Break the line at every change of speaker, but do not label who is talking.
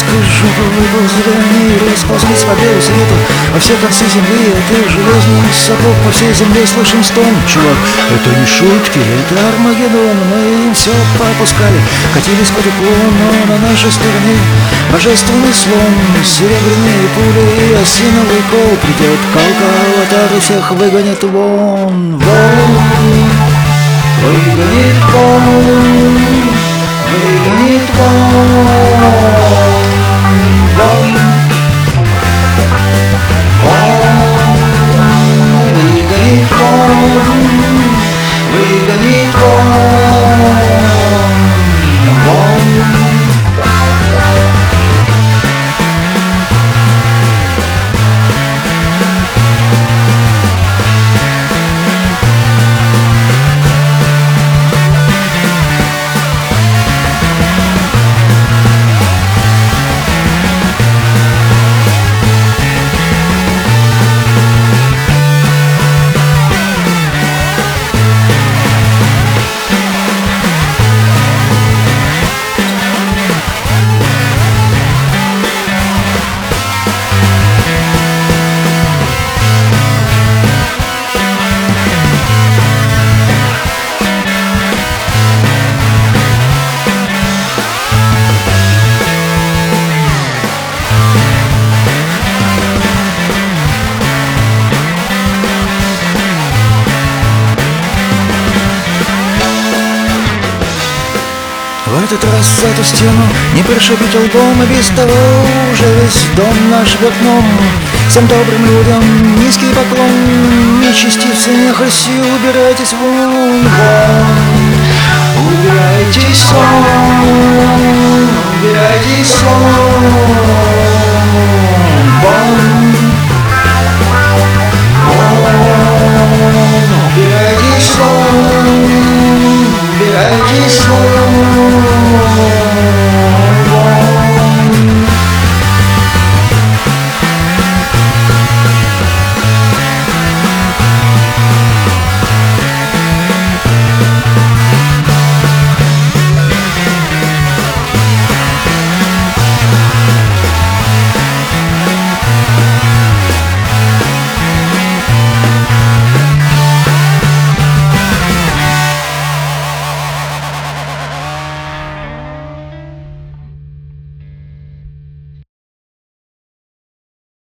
из жопы выпал зеленый, расползлись по белу свету во все концы земли. От их железных сапог по всей земле слышен стон. Чувак, это не шутки, это Армагеддон. Мы им все попускали, катились по теплу, но на нашей стороне божественный слон, серебряные пули и осиновый кол. Придет Калка, аватар и всех выгонит вон. Выгонит вон, выгонит вон. Выгонит вон, выгонит вон. В этот раз эту стену не прошибить лбом, и без того уже весь дом наш вверх дном. Всем добрым людям низкий поклон, нечестивцы, нехоси, убирайтесь вон, убирайтесь вон, убирайтесь вон.